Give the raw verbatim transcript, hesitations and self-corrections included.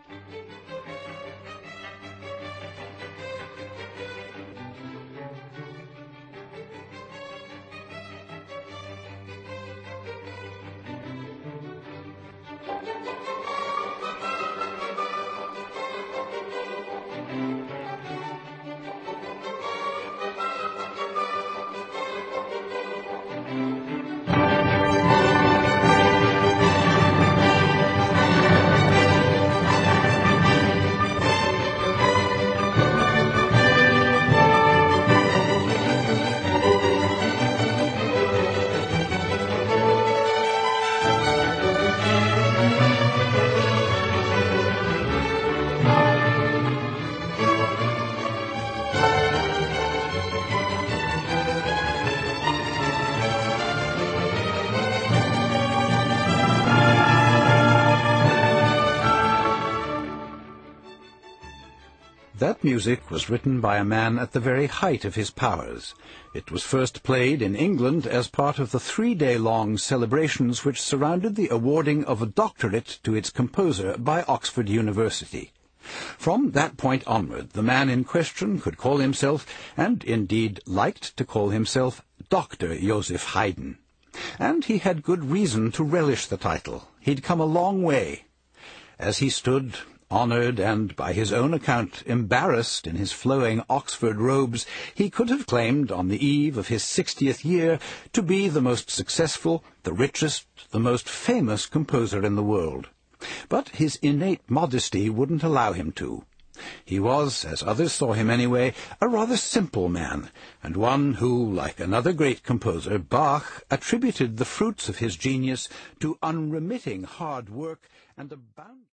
That music was written by a man at the very height of his powers. It was first played in England as part of the three-day-long celebrations which surrounded the awarding of a doctorate to its composer by Oxford University. From that point onward, the man in question could call himself, and indeed liked to call himself, Doctor Joseph Haydn. And he had good reason to relish the title. He'd come a long way. As he stood, honoured and, by his own account, embarrassed in his flowing Oxford robes, he could have claimed, on the eve of his sixtieth year, to be the most successful, the richest, the most famous composer in the world. But his innate modesty wouldn't allow him to. He was, as others saw him anyway, a rather simple man, and one who, like another great composer, Bach, attributed the fruits of his genius to unremitting hard work and a bound